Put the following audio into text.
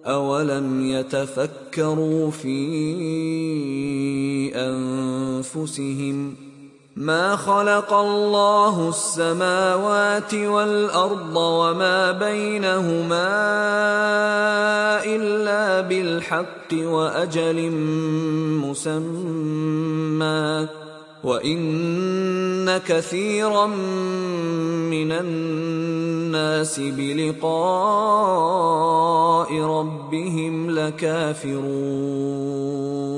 أولم يتفكروا في أنفسهم ما خلق الله السماوات والأرض وما بينهما إلا بالحق وأجل مسمى وإن كثيرا من الناس بلقاء ربهم لكافرون